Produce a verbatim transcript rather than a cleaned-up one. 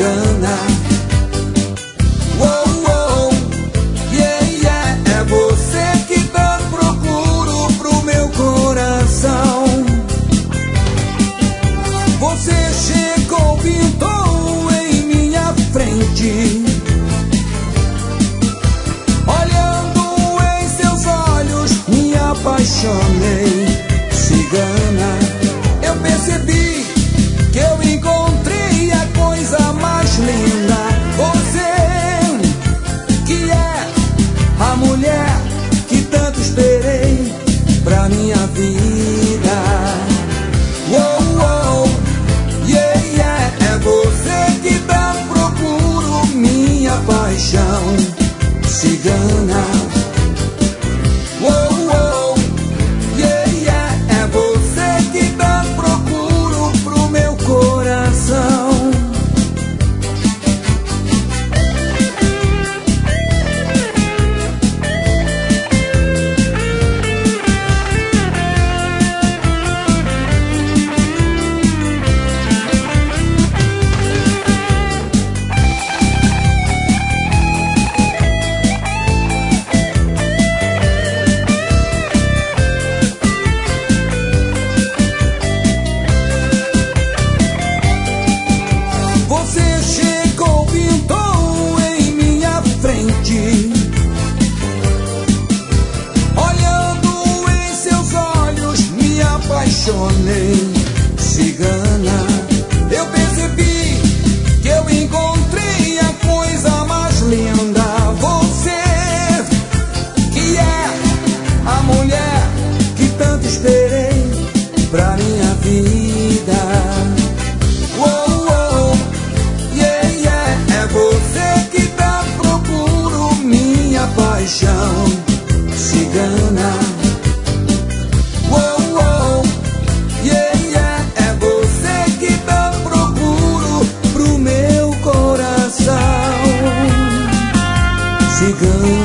cigana. Uou, uou, yeah, yeah, é você que tanto procuro pro meu coração. Você chegou, pintou em minha frente, olhando em seus olhos me apaixonei. Cigana, eu percebi que eu encontrei a coisa mais linda. Você que é a mulher que tanto esperei pra minha vida. Uou, uou, yeah, yeah, é você que tanto procuro minha paixão. Cigana, uou, uou, yeah, yeah, é você que tanto procuro pro meu coração. Olhando em seus olhos me apaixonei. Cigana, eu percebi que eu encontrei a coisa mais linda. Você que é a mulher que tanto esperei pra minha vida. Uou, uou, yeah, yeah, é você que tanto procuro minha paixão. Cigana, uou, uou, yeah, yeah, é você que tanto procuro pro meu coração. Cigana.